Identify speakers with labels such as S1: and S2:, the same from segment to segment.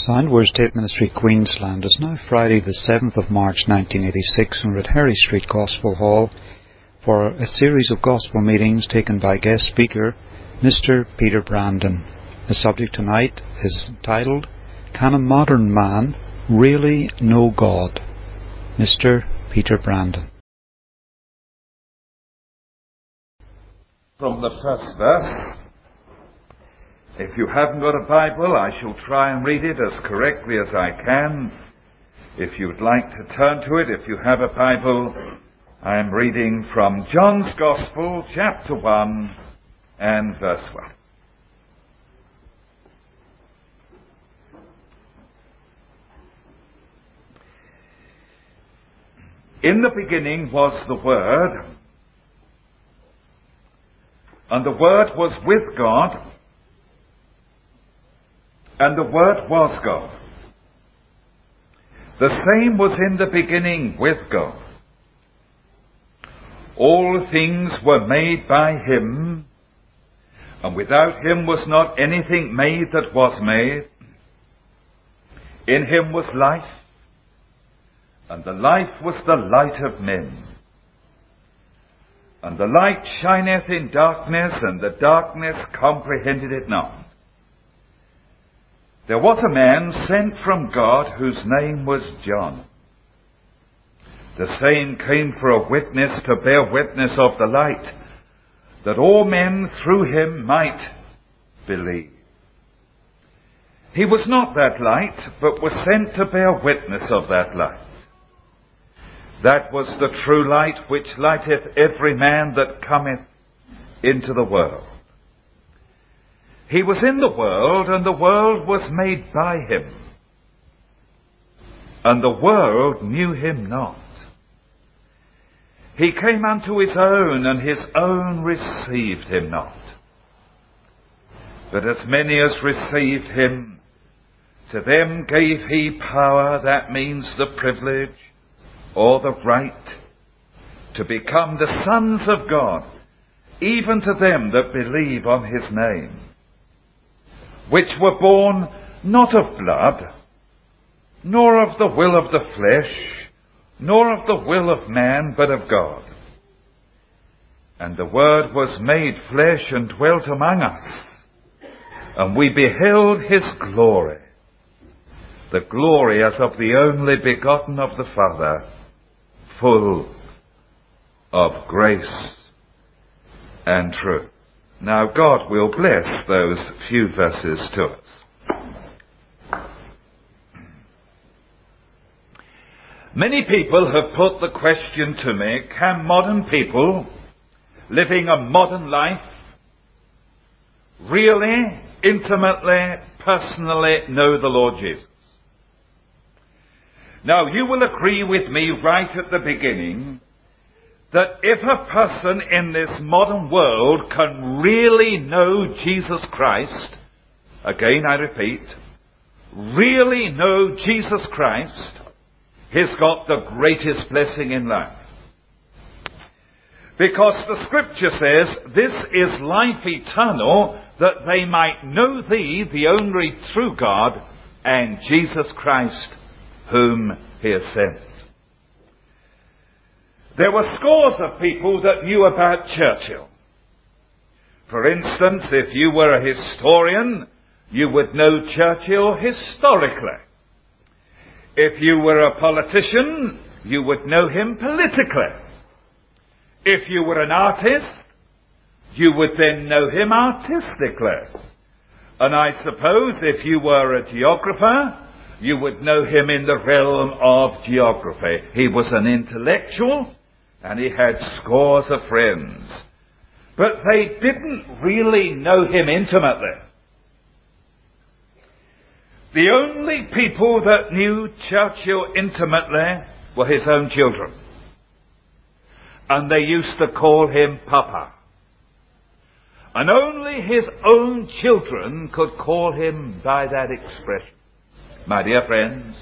S1: Soundwords State Ministry, Queensland. It's now Friday the 7th of March 1986 and we're at Harry Street Gospel Hall for a series of gospel meetings taken by guest speaker Mr. Peter Brandon. The subject tonight is entitled, Can a Modern Man Really Know God? Mr. Peter Brandon.
S2: From the first verse. If you haven't got a Bible, I shall try and read it as correctly as I can. If you'd like to turn to it, if you have a Bible, I am reading from John's Gospel, chapter 1 and verse 1. In the beginning was the Word, and the Word was with God, and the Word was God. The same was in the beginning with God. All things were made by Him, and without Him was not anything made that was made. In Him was life, and the life was the light of men. And the light shineth in darkness, and the darkness comprehended it not. There was a man sent from God whose name was John. The same came for a witness to bear witness of the light, that all men through him might believe. He was not that light, but was sent to bear witness of that light. That was the true light which lighteth every man that cometh into the world. He was in the world, and the world was made by him, and the world knew him not. He came unto his own, and his own received him not. But as many as received him, to them gave he power, that means the privilege or the right, to become the sons of God, even to them that believe on his name, which were born not of blood, nor of the will of the flesh, nor of the will of man, but of God. And the Word was made flesh and dwelt among us, and we beheld his glory, the glory as of the only begotten of the Father, full of grace and truth. Now God will bless those few verses to us. Many people have put the question to me, can modern people living a modern life really, intimately, personally know the Lord Jesus? Now you will agree with me right at the beginning that if a person in this modern world can really know Jesus Christ, again I repeat, really know Jesus Christ, he's got the greatest blessing in life. Because the Scripture says, this is life eternal, that they might know thee, the only true God, and Jesus Christ, whom he has sent. There were scores of people that knew about Churchill. For instance, if you were a historian, you would know Churchill historically. If you were a politician, you would know him politically. If you were an artist, you would then know him artistically. And I suppose if you were a geographer, you would know him in the realm of geography. He was an intellectual, and he had scores of friends. But they didn't really know him intimately. The only people that knew Churchill intimately were his own children. And they used to call him Papa. And only his own children could call him by that expression. My dear friends,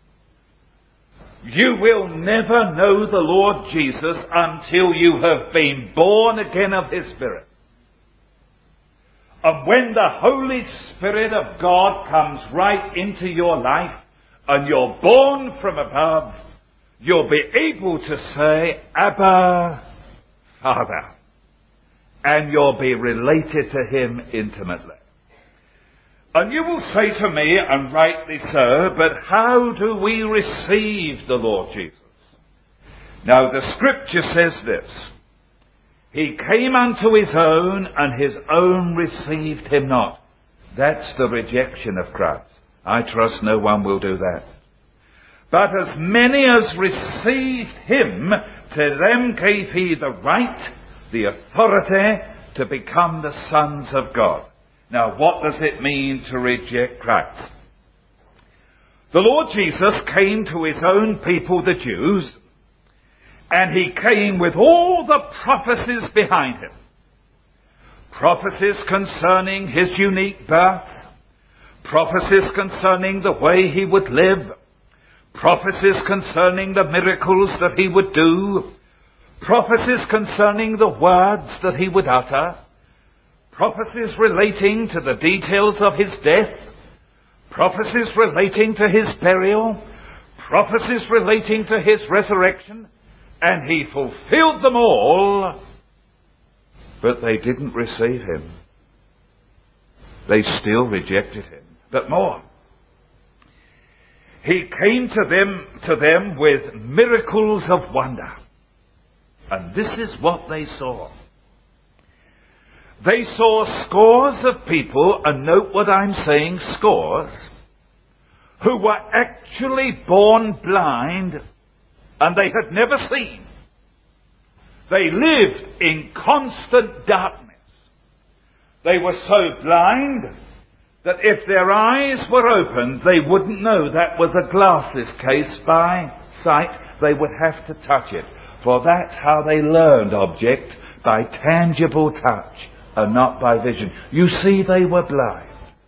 S2: you will never know the Lord Jesus until you have been born again of his Spirit. And when the Holy Spirit of God comes right into your life and you're born from above, you'll be able to say, Abba, Father. And you'll be related to him intimately. And you will say to me, and rightly so, but how do we receive the Lord Jesus? Now the scripture says this: He came unto his own, and his own received him not. That's the rejection of Christ. I trust no one will do that. But as many as received him, to them gave he the right, the authority, to become the sons of God. Now, what does it mean to reject Christ? The Lord Jesus came to his own people, the Jews, and he came with all the prophecies behind him. Prophecies concerning his unique birth, prophecies concerning the way he would live, prophecies concerning the miracles that he would do, prophecies concerning the words that he would utter, prophecies relating to the details of his death, prophecies relating to his burial, prophecies relating to his resurrection, and he fulfilled them all, but they didn't receive him. They still rejected him. But more, he came to them with miracles of wonder. And this is what they saw. They saw scores of people, and note what I'm saying, scores, who were actually born blind, and they had never seen. They lived in constant darkness. They were so blind that if their eyes were opened, they wouldn't know that was a glasses case by sight. They would have to touch it. For that's how they learned object, by tangible touch and not by vision. You see, they were blind.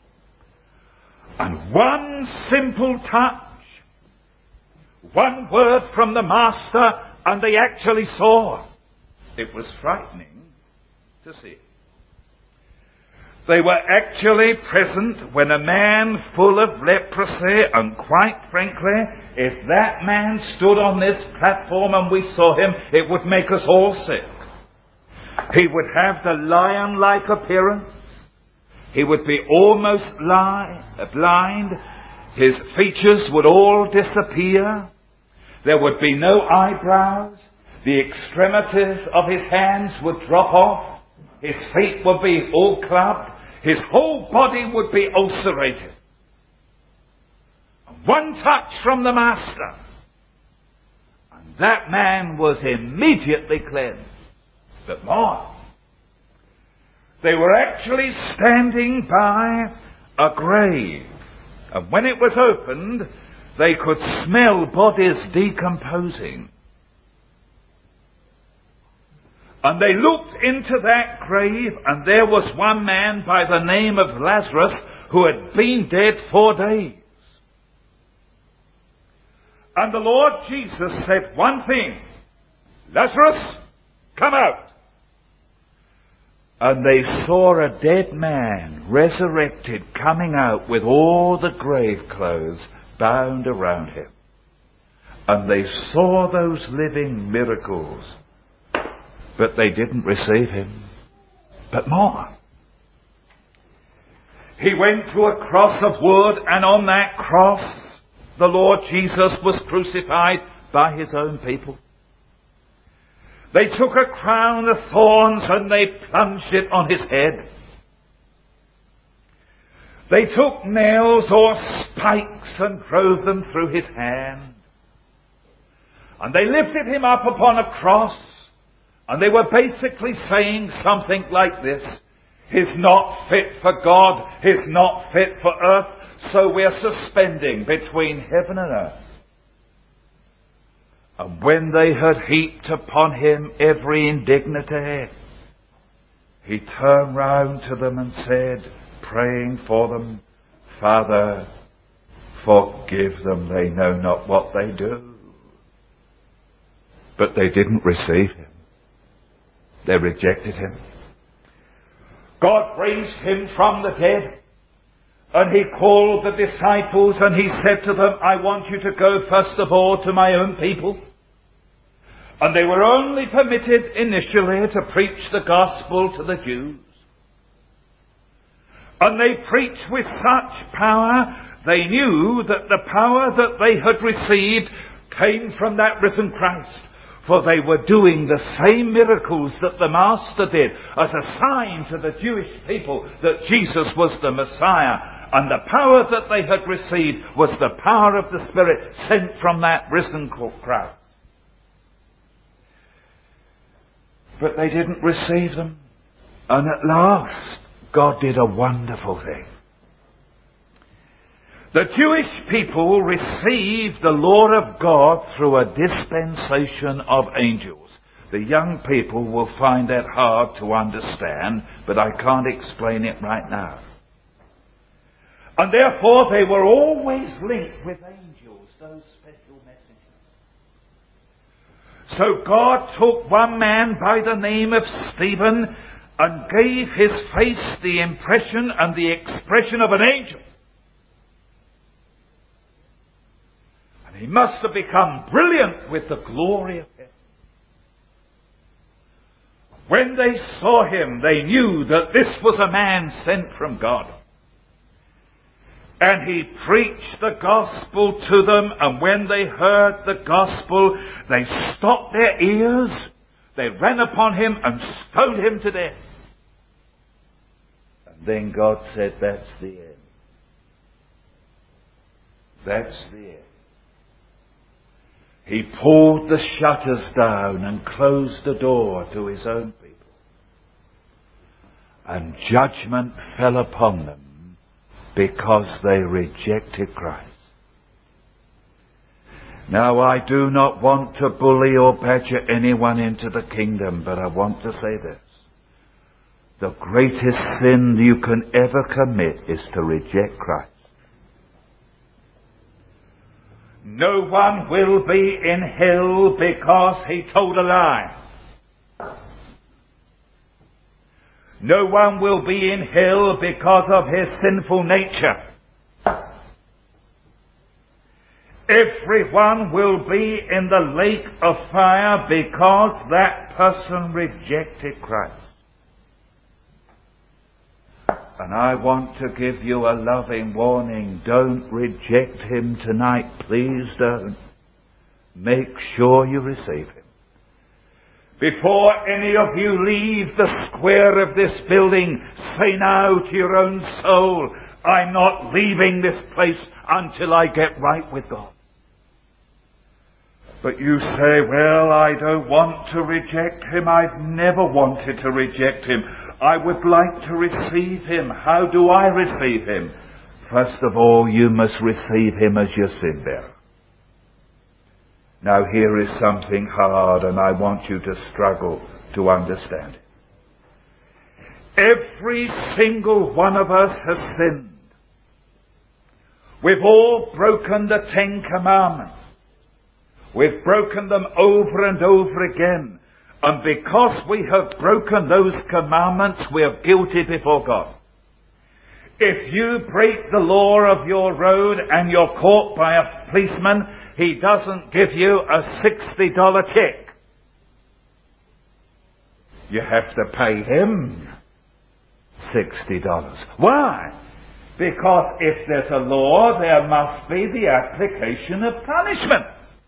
S2: And one simple touch, one word from the Master, and they actually saw. It was frightening to see. They were actually present when a man full of leprosy, and quite frankly, if that man stood on this platform and we saw him, it would make us all sick. He would have the lion-like appearance. He would be almost blind. His features would all disappear. There would be no eyebrows. The extremities of his hands would drop off. His feet would be all clubbed. His whole body would be ulcerated. One touch from the Master, and that man was immediately cleansed. But more, they were actually standing by a grave. And when it was opened, they could smell bodies decomposing. And they looked into that grave, and there was one man by the name of Lazarus who had been dead 4 days. And the Lord Jesus said one thing: Lazarus, come out. And they saw a dead man resurrected coming out with all the grave clothes bound around him. And they saw those living miracles. But they didn't receive him. But more, he went to a cross of wood, and on that cross the Lord Jesus was crucified by his own people. They took a crown of thorns and they plunged it on his head. They took nails or spikes and drove them through his hand. And they lifted him up upon a cross. And they were basically saying something like this: he's not fit for God, he's not fit for earth, so we're suspending between heaven and earth. And when they had heaped upon him every indignity, he turned round to them and said, praying for them, Father, forgive them, they know not what they do. But they didn't receive him. They rejected him. God raised him from the dead. And he called the disciples and he said to them, I want you to go first of all to my own people. And they were only permitted initially to preach the gospel to the Jews. And they preached with such power, they knew that the power that they had received came from that risen Christ. For they were doing the same miracles that the Master did as a sign to the Jewish people that Jesus was the Messiah. And the power that they had received was the power of the Spirit sent from that risen Christ. But they didn't receive them. And at last, God did a wonderful thing. The Jewish people received the law of God through a dispensation of angels. The young people will find that hard to understand, but I can't explain it right now. And therefore they were always linked with angels, those special messengers. So God took one man by the name of Stephen and gave his face the impression and the expression of an angel. And he must have become brilliant with the glory of heaven. When they saw him, they knew that this was a man sent from God. And he preached the gospel to them, and when they heard the gospel, they stopped their ears, they ran upon him and stoned him to death. And then God said, that's the end. That's the end. He pulled the shutters down and closed the door to his own people. And judgment fell upon them because they rejected Christ. Now, I do not want to bully or badger anyone into the kingdom, but I want to say this. The greatest sin you can ever commit is to reject Christ. No one will be in hell because he told a lie. No one will be in hell because of his sinful nature. Everyone will be in the lake of fire because that person rejected Christ. And I want to give you a loving warning. Don't reject him tonight. Please don't. Make sure you receive him. Before any of you leave the square of this building, say now to your own soul, I'm not leaving this place until I get right with God. But you say, well, I don't want to reject him. I've never wanted to reject him. I would like to receive him. How do I receive him? First of all, you must receive him as your sin bearer. Now here is something hard, and I want you to struggle to understand it. Every single one of us has sinned. We've all broken the 10 Commandments. We've broken them over and over again. And because we have broken those commandments, we are guilty before God. If you break the law of your road and you're caught by a policeman, he doesn't give you a $60 check. You have to pay him $60. Why? Because if there's a law, there must be the application of punishment.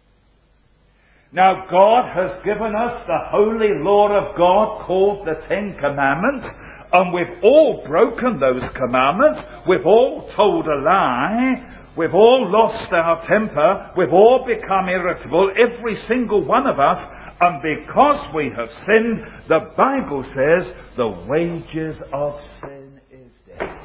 S2: Now, God has given us the holy law of God called the 10 Commandments, and we've all broken those commandments. We've all told a lie. We've all lost our temper. We've all become irritable, every single one of us. And because we have sinned, the Bible says the wages of sin is death.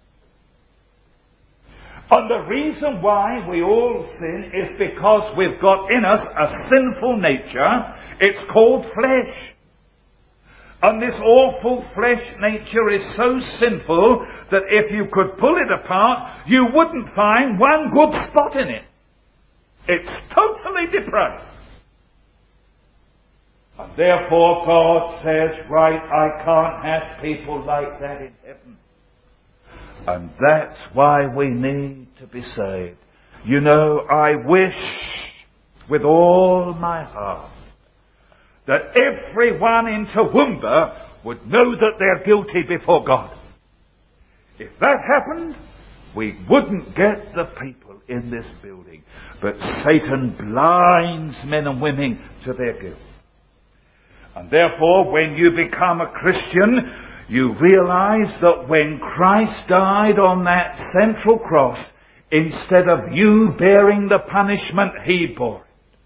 S2: And the reason why we all sin is because we've got in us a sinful nature. It's called flesh. And this awful flesh nature is so sinful that if you could pull it apart, you wouldn't find one good spot in it. It's totally depraved. And therefore God says, right, I can't have people like that in heaven. And that's why we need to be saved. You know, I wish with all my heart that everyone in Toowoomba would know that they're guilty before God. If that happened, we wouldn't get the people in this building. But Satan blinds men and women to their guilt. And therefore, when you become a Christian, you realize that when Christ died on that central cross, instead of you bearing the punishment, He bore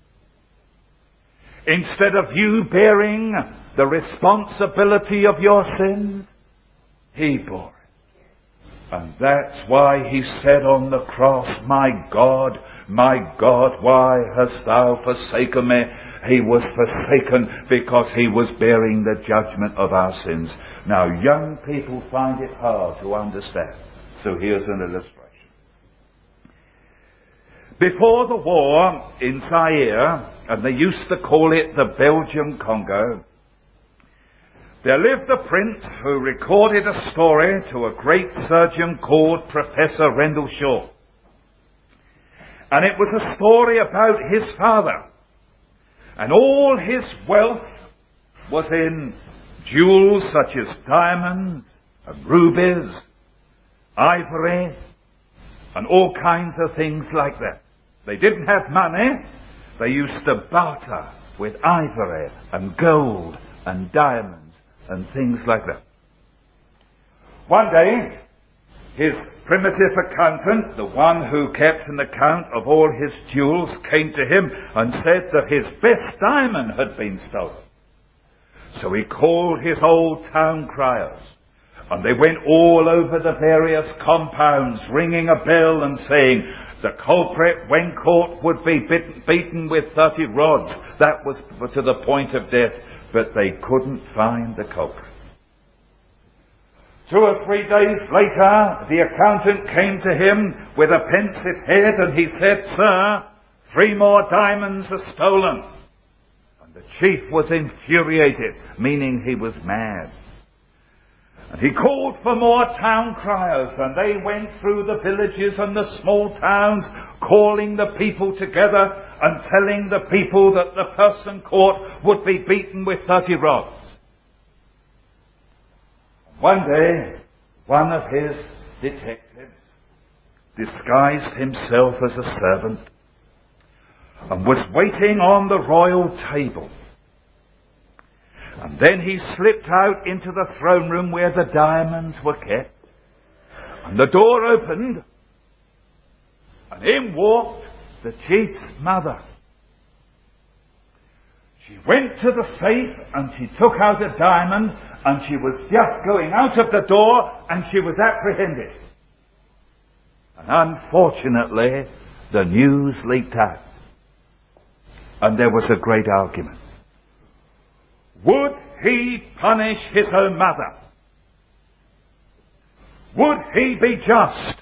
S2: it. Instead of you bearing the responsibility of your sins, He bore it. And that's why He said on the cross, my God, why hast thou forsaken me? He was forsaken because He was bearing the judgment of our sins. Now, young people find it hard to understand. So here's an illustration. Before the war in Zaire, and they used to call it the Belgian Congo, there lived a prince who recorded a story to a great surgeon called Professor Rendell Shaw. And it was a story about his father. And all his wealth was in jewels such as diamonds and rubies, ivory, and all kinds of things like that. They didn't have money. They used to barter with ivory and gold and diamonds and things like that. One day, his primitive accountant, the one who kept an account of all his jewels, came to him and said that his best diamond had been stolen. So he called his old town criers, and they went all over the various compounds, ringing a bell and saying, the culprit, when caught, would be beaten with 30 rods. That was to the point of death, but they couldn't find the culprit. 2 or 3 days later, the accountant came to him with a pensive head, and he said, Sir, 3 more diamonds are stolen. And the chief was infuriated, meaning he was mad. And he called for more town criers, and they went through the villages and the small towns, calling the people together and telling the people that the person caught would be beaten with 30 rods. One day, one of his detectives disguised himself as a servant and was waiting on the royal table. And then he slipped out into the throne room where the diamonds were kept. And the door opened, and in walked the chief's mother. She went to the safe and she took out a diamond, and she was just going out of the door and she was apprehended. And unfortunately, the news leaked out. And there was a great argument. Would he punish his own mother? Would he be just?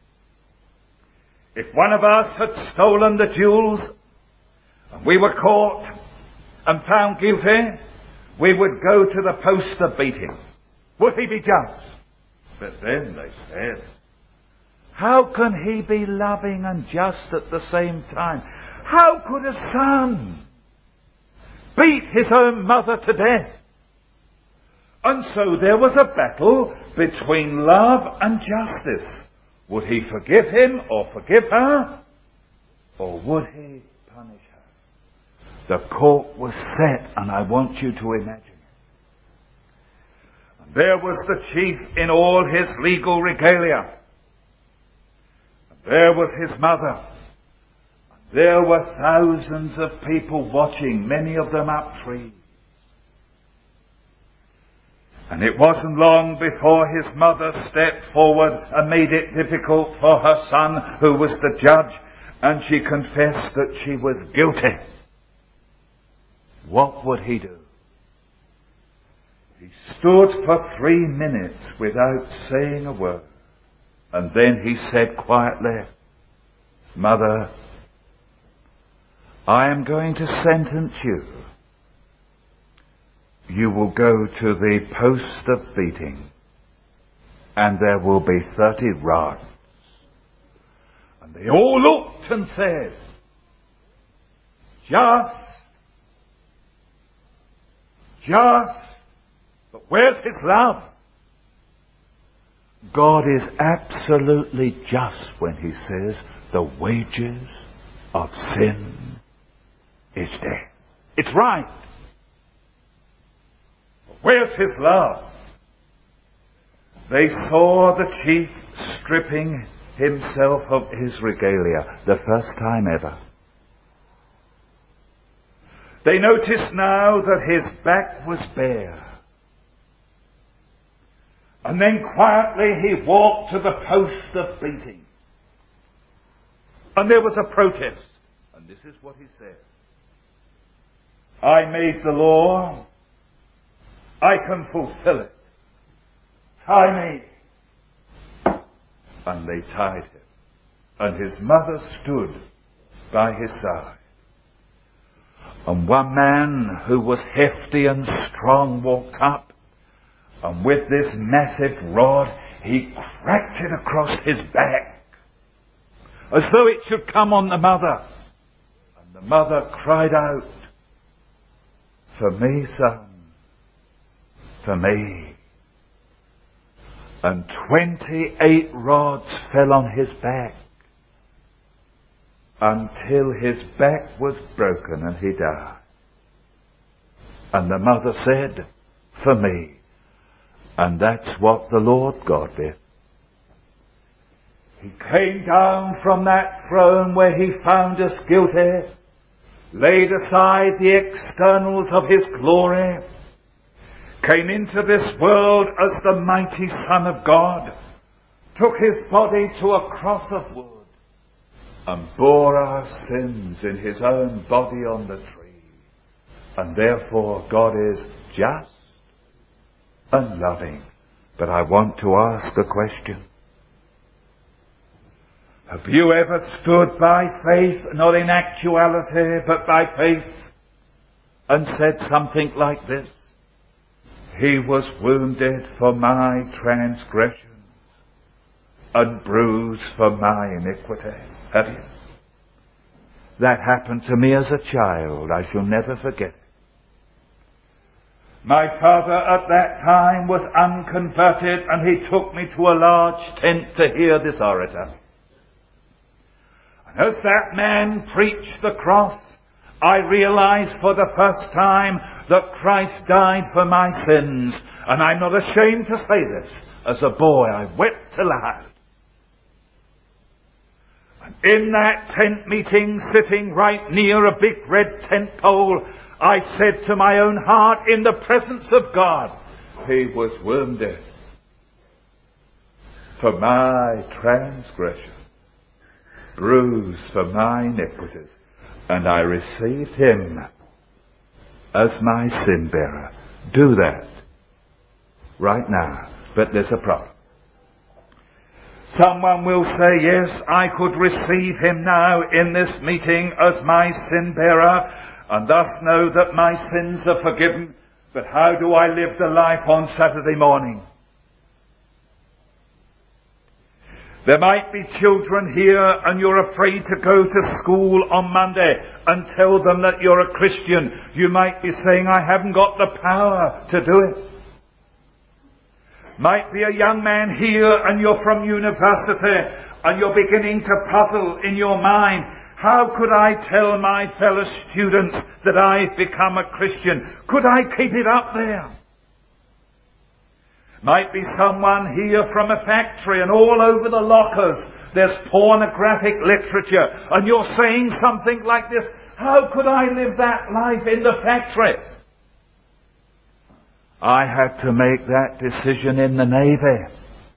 S2: If one of us had stolen the jewels and we were caught and found guilty, we would go to the post to beat him. Would he be just? But then they said, how can he be loving and just at the same time? How could a son beat his own mother to death? And so there was a battle between love and justice. Would he forgive him or forgive her? Or would he punish her? The court was set, and I want you to imagine it. And there was the chief in all his legal regalia. And there was his mother. There were thousands of people watching, many of them up trees. And it wasn't long before his mother stepped forward and made it difficult for her son, who was the judge, and she confessed that she was guilty. What would he do? He stood for 3 minutes without saying a word. And then he said quietly, Mother, I am going to sentence you you will go to the post of beating, and there will be 30 rods. And they all looked and said, just, but where's his love? God is absolutely just when he says the wages of sin is death. It's right. But where's his love? They saw the chief stripping himself of his regalia, the first time ever. They noticed now that his back was bare. And then quietly he walked to the post of beating. And there was a protest. And this is what he said. I made the law. I can fulfill it. Tie me. And they tied him. And his mother stood by his side. And one man who was hefty and strong walked up, and with this massive rod he cracked it across his back, as though it should come on the mother. And the mother cried out, "For me, son, for me." And 28 rods fell on his back, until his back was broken and he died. And the mother said, "For me." And that's what the Lord God did. He came down from that throne where he found us guilty, laid aside the externals of his glory, came into this world as the mighty Son of God, took his body to a cross of wood, and bore our sins in his own body on the tree. And therefore God is just and loving. But I want to ask a question. Have you ever stood by faith, not in actuality, but by faith, and said something like this? He was wounded for my transgressions and bruised for my iniquity. Have you? That happened to me as a child. I shall never forget it. My father at that time was unconverted, and he took me to a large tent to hear this orator. And as that man preached the cross, I realized for the first time that Christ died for my sins. And I'm not ashamed to say this. As a boy, I wept aloud. In that tent meeting, sitting right near a big red tent pole, I said to my own heart, in the presence of God, he was wounded for my transgression, bruised for my iniquities, and I received him as my sin bearer. Do that right now. But there's a problem. Someone will say, yes, I could receive him now in this meeting as my sin bearer, and thus know that my sins are forgiven. But how do I live the life on Saturday morning? There might be children here and you're afraid to go to school on Monday and tell them that you're a Christian. You might be saying, I haven't got the power to do it. Might be a young man here and you're from university and you're beginning to puzzle in your mind, how could I tell my fellow students that I've become a Christian? Could I keep it up there? Might be someone here from a factory and all over the lockers there's pornographic literature and you're saying something like this, how could I live that life in the factory? I had to make that decision in the Navy.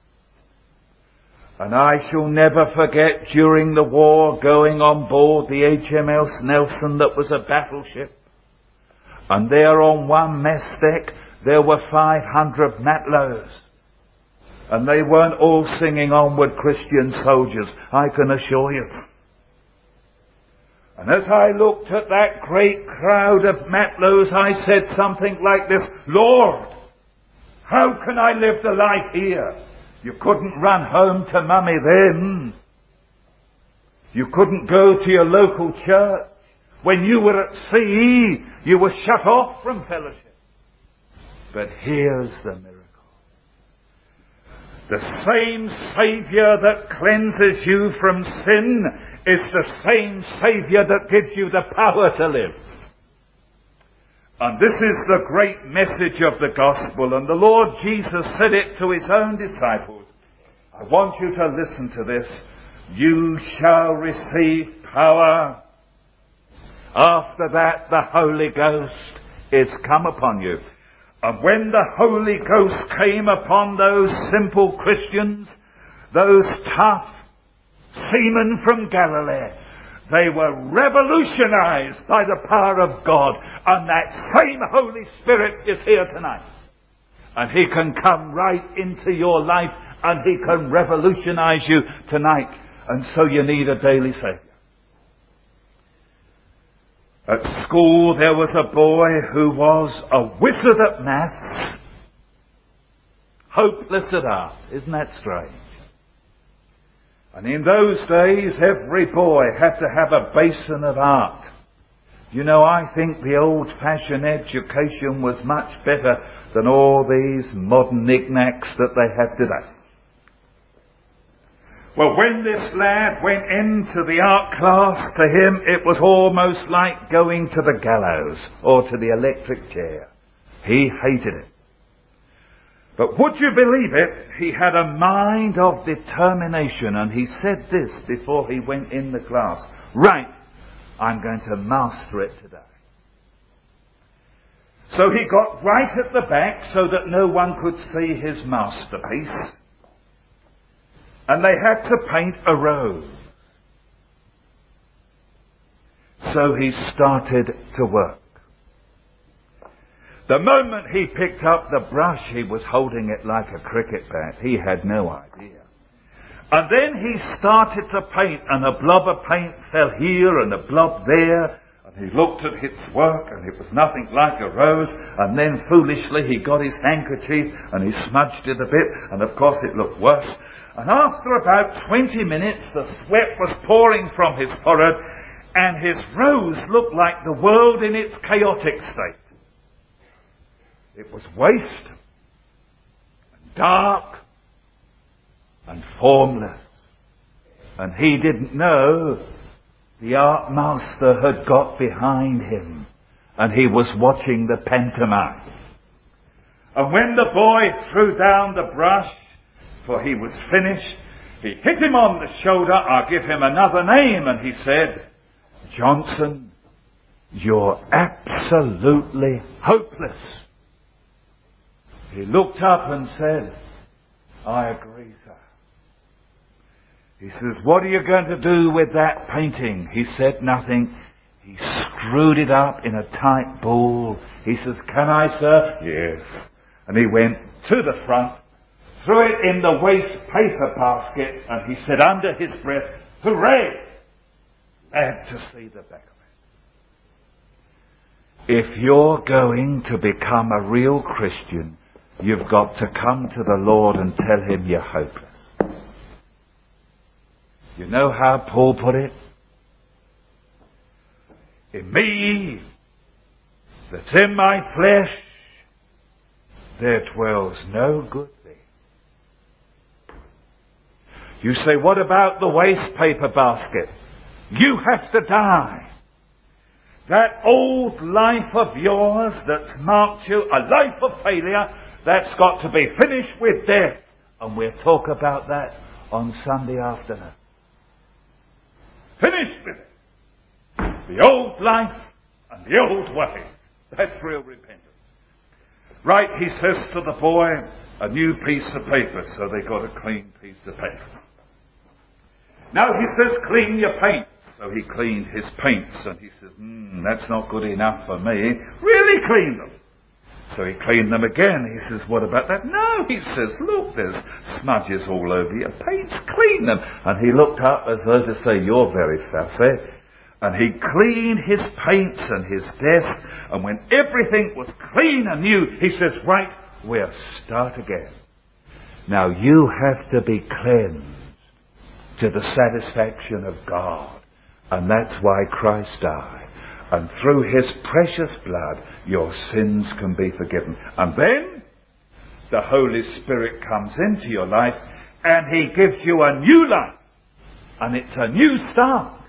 S2: And I shall never forget during the war going on board the HMS Nelson that was a battleship. And there on one mess deck there were 500 matlows. And they weren't all singing Onward Christian Soldiers, I can assure you. And as I looked at that great crowd of Matlows, I said something like this: Lord, how can I live the life here? You couldn't run home to mummy then. You couldn't go to your local church. When you were at sea, you were shut off from fellowship. But here's the miracle. The same Saviour that cleanses you from sin is the same Saviour that gives you the power to live. And this is the great message of the gospel. And the Lord Jesus said it to his own disciples. I want you to listen to this. You shall receive power. After that, the Holy Ghost is come upon you. And when the Holy Ghost came upon those simple Christians, those tough seamen from Galilee, they were revolutionized by the power of God. And that same Holy Spirit is here tonight. And He can come right into your life and He can revolutionize you tonight. And so you need a daily Saviour. At school there was a boy who was a wizard at maths, hopeless at art. Isn't that strange? And in those days every boy had to have a basin of art. You know, I think the old-fashioned education was much better than all these modern knickknacks that they have today. Well, when this lad went into the art class, to him it was almost like going to the gallows or to the electric chair. He hated it. But would you believe it? He had a mind of determination, and he said this before he went in the class. Right, I'm going to master it today. So he got right at the back so that no one could see his masterpiece. And they had to paint a rose. So he started to work. The moment he picked up the brush, he was holding it like a cricket bat. He had no idea. And then he started to paint, and a blob of paint fell here and a blob there. And he looked at his work, and it was nothing like a rose. And then foolishly he got his handkerchief and he smudged it a bit, and of course it looked worse. And after about 20 minutes, the sweat was pouring from his forehead, and his rose looked like the world in its chaotic state. It was waste, and dark, and formless. And he didn't know the art master had got behind him, and he was watching the pantomime. And when the boy threw down the brush, for he was finished, he hit him on the shoulder. I'll give him another name. And he said, Johnson, you're absolutely hopeless. He looked up and said, I agree, sir. He says, what are you going to do with that painting? He said nothing. He screwed it up in a tight ball. He says, can I, sir? Yes. And he went to the front, threw it in the waste paper basket, and he said under his breath, hooray! Glad to see the back of it. If you're going to become a real Christian, you've got to come to the Lord and tell Him you're hopeless. You know how Paul put it? In me, that's in my flesh, there dwells no good thing. You say, what about the waste paper basket? You have to die. That old life of yours that's marked you, a life of failure, that's got to be finished with death. And we'll talk about that on Sunday afternoon. Finished with it. The old life and the old ways. That's real repentance. Right, he says to the boy, a new piece of paper. So they got a clean piece of paper. Now he says, clean your paints. So he cleaned his paints, and he says, that's not good enough for me. Really clean them. So he cleaned them again. He says, what about that? No, he says, look, there's smudges all over your paints. Clean them. And he looked up as though to say, you're very fussy. And he cleaned his paints and his desk, and when everything was clean and new, he says, right, we'll start again. Now you have to be cleansed to the satisfaction of God. And that's why Christ died. And through his precious blood, your sins can be forgiven. And then the Holy Spirit comes into your life and he gives you a new life. And it's a new start.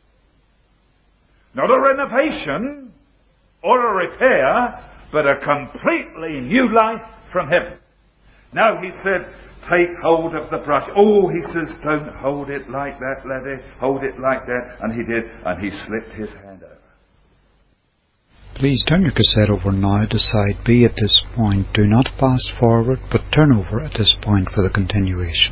S2: Not a renovation or a repair, but a completely new life from heaven. Now he said, take hold of the brush. Oh, he says, don't hold it like that, laddie. Hold it like that. And he did, and he slipped his hand over.
S1: Please turn your cassette over now to side B at this point. Do not fast forward, but turn over at this point for the continuation.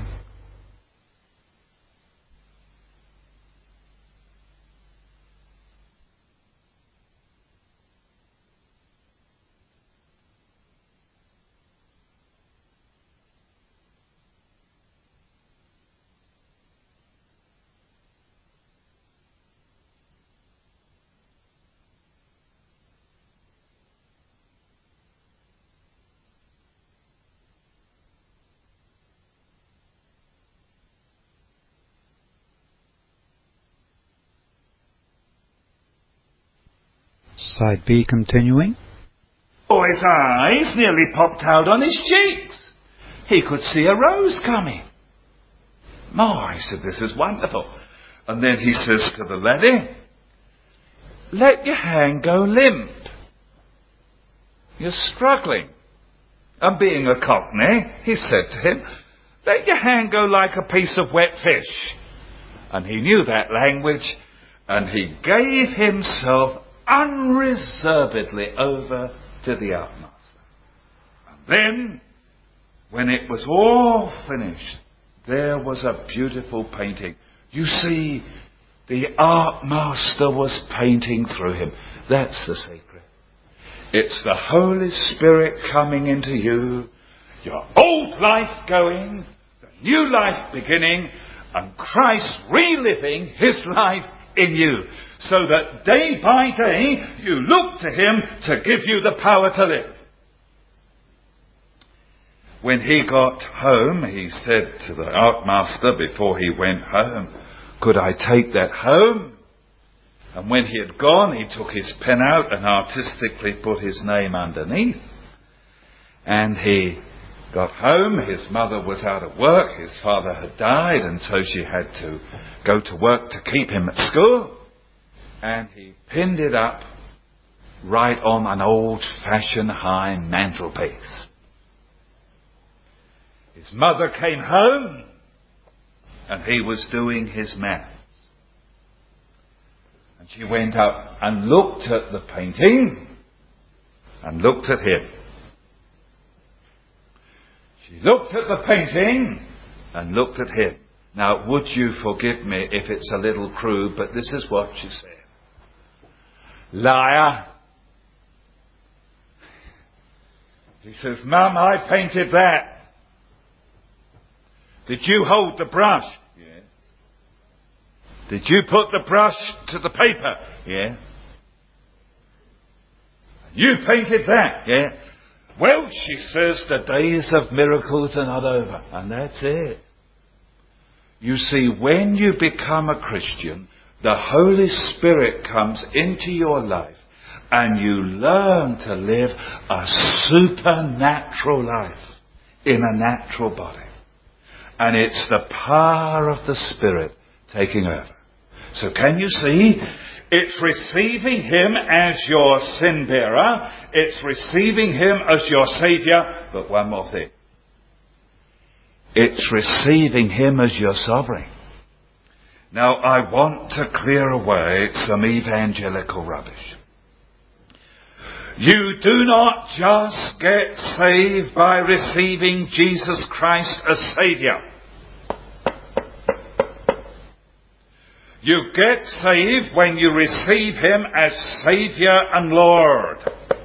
S1: Side B continuing.
S2: Oh, his eyes nearly popped out on his cheeks. He could see a rose coming. Oh, he said, this is wonderful. And then he says to the laddie, let your hand go limp. You're struggling. And being a Cockney, he said to him, let your hand go like a piece of wet fish. And he knew that language, and he gave himself unreservedly over to the art master. And then, when it was all finished, there was a beautiful painting. You see, the art master was painting through him. That's the secret. It's the Holy Spirit coming into you, your old life going, the new life beginning, and Christ reliving his life in you, so that day by day you look to him to give you the power to live. When he got home, he said to the art master before he went home, could I take that home? And when he had gone, he took his pen out and artistically put his name underneath. And he got home. His mother was out of work. His father had died, and so she had to go to work to keep him at school. And he pinned it up right on an old-fashioned high mantelpiece. His mother came home, and he was doing his maths. And she went up and looked at the painting and looked at him. She looked at the painting and looked at him. Now, would you forgive me if it's a little crude, but this is what she said. Liar. He says, Mum, I painted that. Did you hold the brush? Yes. Did you put the brush to the paper? Yeah. You painted that? Yeah. Well, she says, the days of miracles are not over. And that's it. You see, when you become a Christian, the Holy Spirit comes into your life and you learn to live a supernatural life in a natural body. And it's the power of the Spirit taking over. So can you see? It's receiving him as your sin bearer. It's receiving him as your Saviour. But one more thing. It's receiving him as your sovereign. Now, I want to clear away some evangelical rubbish. You do not just get saved by receiving Jesus Christ as Saviour. You get saved when you receive him as Saviour and Lord.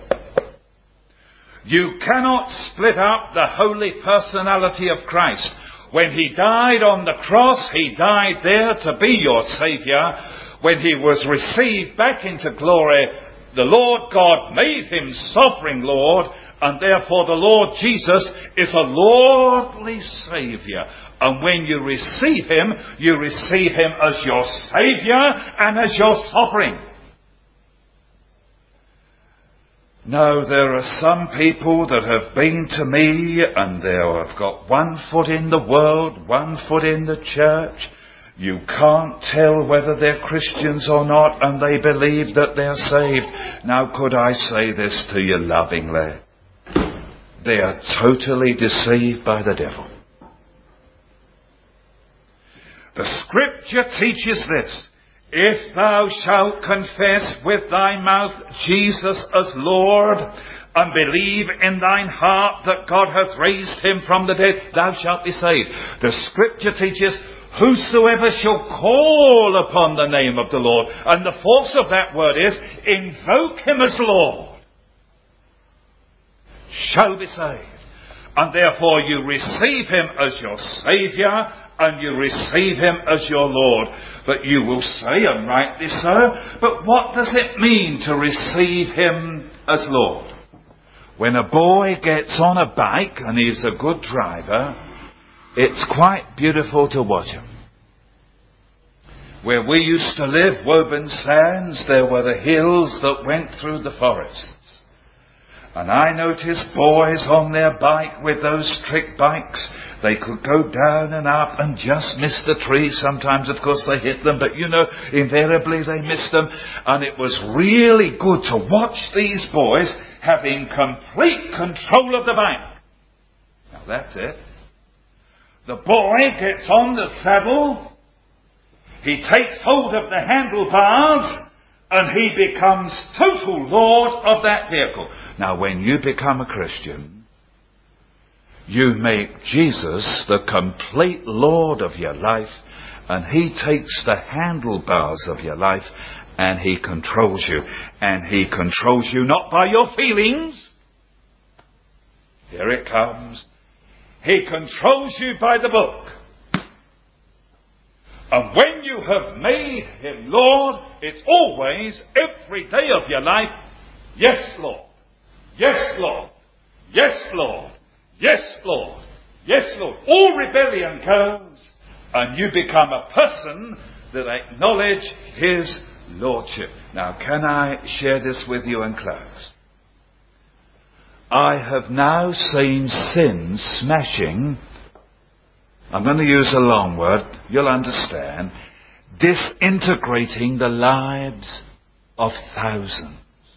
S2: You cannot split up the holy personality of Christ. When he died on the cross, he died there to be your Saviour. when he was received back into glory, the Lord God made him sovereign Lord, and therefore the Lord Jesus is a lordly Saviour. And when you receive him as your Saviour and as your sovereign. Now, there are some people that have been to me and they have got one foot in the world, one foot in the church. You can't tell whether they're Christians or not, and they believe that they're saved. Now, could I say this to you lovingly? They are totally deceived by the devil. The Scripture teaches this: if thou shalt confess with thy mouth Jesus as Lord, and believe in thine heart that God hath raised him from the dead, thou shalt be saved. The Scripture teaches, whosoever shall call upon the name of the Lord, and the force of that word is, invoke him as Lord, shall be saved. And therefore you receive him as your Saviour, and you receive him as your Lord. But you will say, and rightly so, but what does it mean to receive him as Lord? When a boy gets on a bike and he's a good driver, it's quite beautiful to watch him. Where we used to live, Woburn Sands, there were the hills that went through the forests. And I noticed boys on their bike with those trick bikes. They could go down and up and just miss the trees. Sometimes, of course, they hit them, but invariably they missed them. And it was really good to watch these boys having complete control of the bike. Now that's it. The boy gets on the saddle, he takes hold of the handlebars, and he becomes total Lord of that vehicle. Now, when you become a Christian, you make Jesus the complete Lord of your life, and he takes the handlebars of your life, and he controls you. And he controls you not by your feelings. Here it comes. He controls you by the book. And when you have made him Lord, it's always, every day of your life, yes, Lord. Yes, Lord. Yes, Lord. Yes, Lord. Yes, Lord. All rebellion goes, and you become a person that acknowledge his lordship. Now, can I share this with you and close? I have now seen sin smashing, I'm going to use a long word, you'll understand, disintegrating the lives of thousands.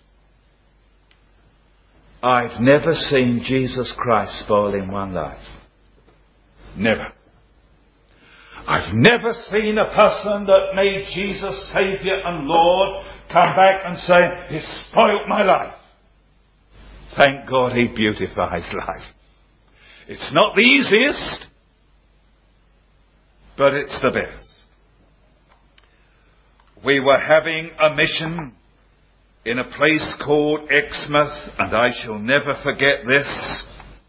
S2: I've never seen Jesus Christ spoil in one life. Never. I've never seen a person that made Jesus Saviour and Lord come back and say, he spoilt my life. Thank God he beautifies life. It's not the easiest, but it's the best. We were having a mission in a place called Exmouth, and I shall never forget this.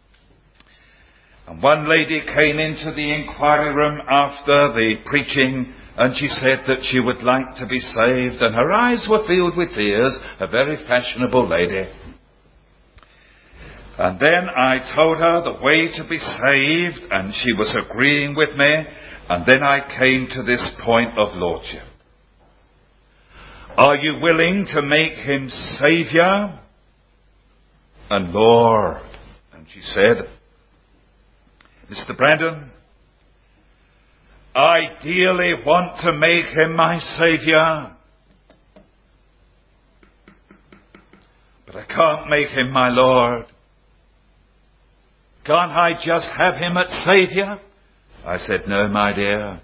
S2: And one lady came into the inquiry room after the preaching, and she said that she would like to be saved, and her eyes were filled with tears, a very fashionable lady. And then I told her the way to be saved, and she was agreeing with me, and then I came to this point of lordship. Are you willing to make him Saviour and Lord? And she said, Mr. Brandon, I dearly want to make him my Saviour, but I can't make him my Lord. Can't I just have him at Saviour? I said, no, my dear.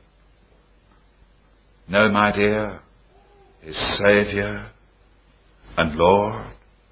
S2: No, my dear. His Saviour and Lord.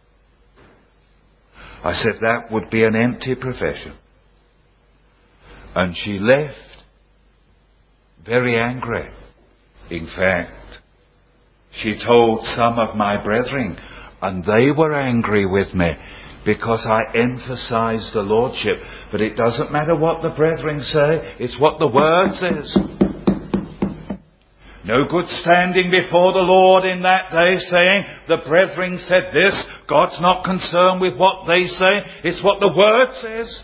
S2: I said, that would be an empty profession. And she left very angry. In fact, she told some of my brethren, and they were angry with me because I emphasized the Lordship. But it doesn't matter what the brethren say, it's what the Word says. No good standing before the Lord in that day saying, the brethren said this. God's not concerned with what they say. It's what the Word says.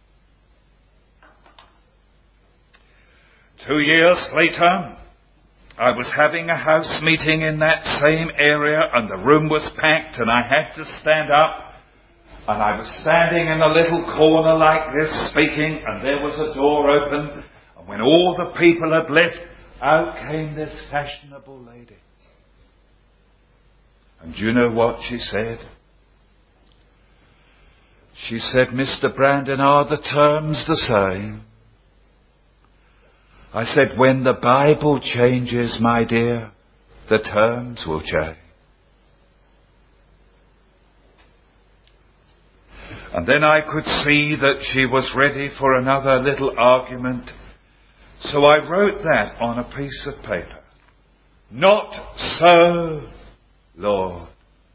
S2: 2 years later, I was having a house meeting in that same area, and the room was packed, and I had to stand up. And I was standing in a little corner like this, speaking, and there was a door open. And when all the people had left, out came this fashionable lady. And do you know what she said? She said, Mr. Brandon, are the terms the same? I said, when the Bible changes, my dear, the terms will change. And then I could see that she was ready for another little argument. So I wrote that on a piece of paper. Not so, Lord.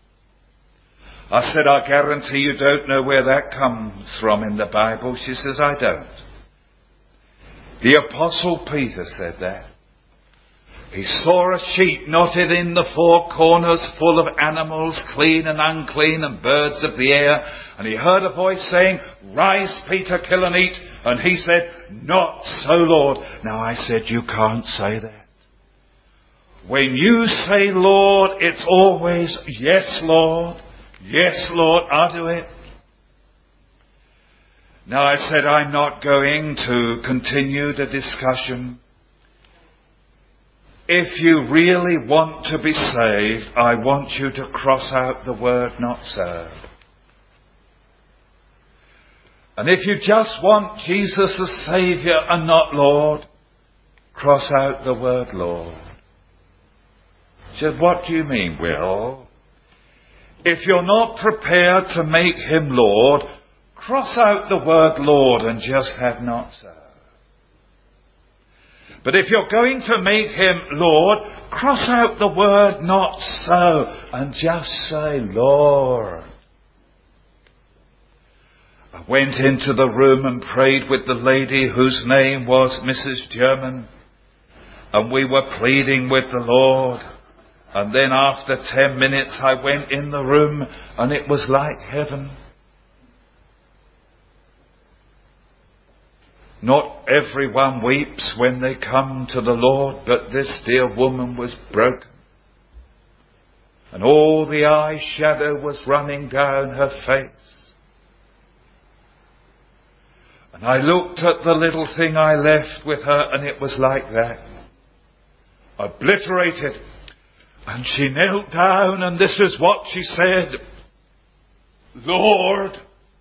S2: I said, I guarantee you don't know where that comes from in the Bible. She says, I don't. The Apostle Peter said that. He saw a sheep knotted in the four corners, full of animals, clean and unclean, and birds of the air. And he heard a voice saying, Rise, Peter, kill and eat. And he said, Not so, Lord. Now I said, you can't say that. When you say, Lord, it's always, Yes, Lord. Yes, Lord, I'll do it. Now I said, I'm not going to continue the discussion. If you really want to be saved, I want you to cross out the word not so. And if you just want Jesus as Saviour and not Lord, cross out the word Lord. She said, what do you mean, Will? If you're not prepared to make him Lord, cross out the word Lord and just have not so. But if you're going to make him Lord, cross out the word not so and just say Lord. I went into the room and prayed with the lady whose name was Mrs. German. And we were pleading with the Lord. And then after 10 minutes I went in the room and it was like heaven. Not everyone weeps when they come to the Lord, but this dear woman was broken. And all the eyeshadow was running down her face. And I looked at the little thing I left with her and it was like that. Obliterated. And she knelt down and this is what she said. Lord,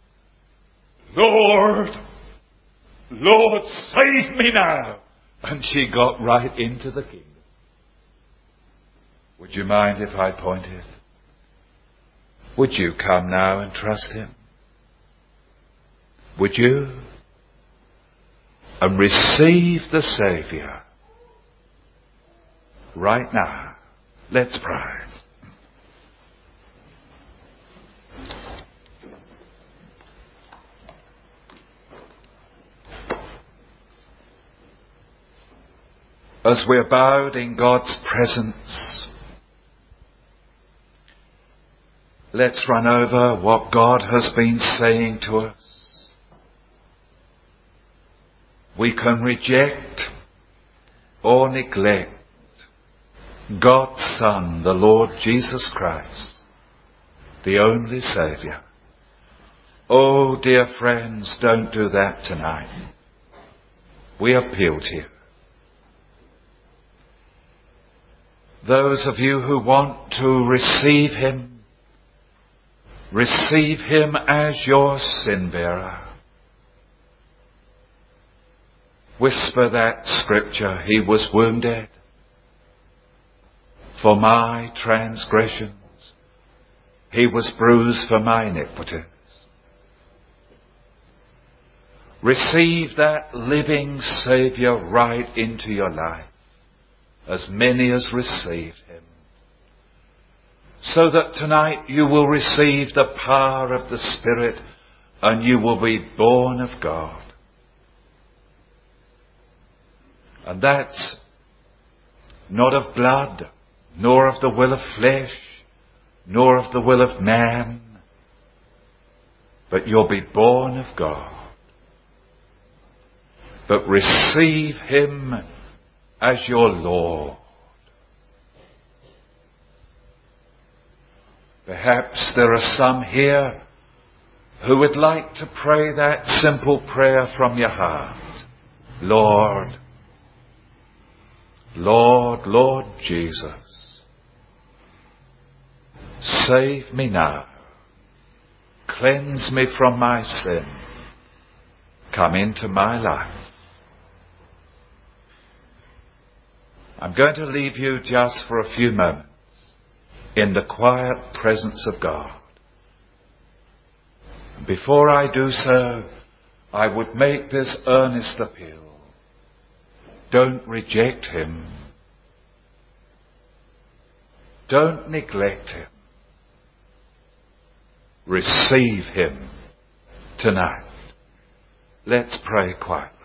S2: Lord, Lord, save me now. And she got right into the kingdom. Would you mind if I pointed? Would you come now and trust him? Would you? And receive the Saviour right now. Let's pray. As we're bowed in God's presence, let's run over what God has been saying to us. We can reject or neglect God's Son, the Lord Jesus Christ, the only Saviour. Oh, dear friends, don't do that tonight. We appeal to you. Those of you who want to receive him as your sin bearer. Whisper that scripture, he was wounded for my transgressions. He was bruised for my iniquities. Receive that living Saviour right into your life, as many as received him, so that tonight you will receive the power of the Spirit and you will be born of God. And that's not of blood, nor of the will of flesh, nor of the will of man, but you'll be born of God. But receive him as your Lord. Perhaps there are some here who would like to pray that simple prayer from your heart. Lord, Lord, Lord Jesus, save me now. Cleanse me from my sin. Come into my life. I'm going to leave you just for a few moments in the quiet presence of God. Before I do so, I would make this earnest appeal. Don't reject him. Don't neglect him. Receive him tonight. Let's pray quietly.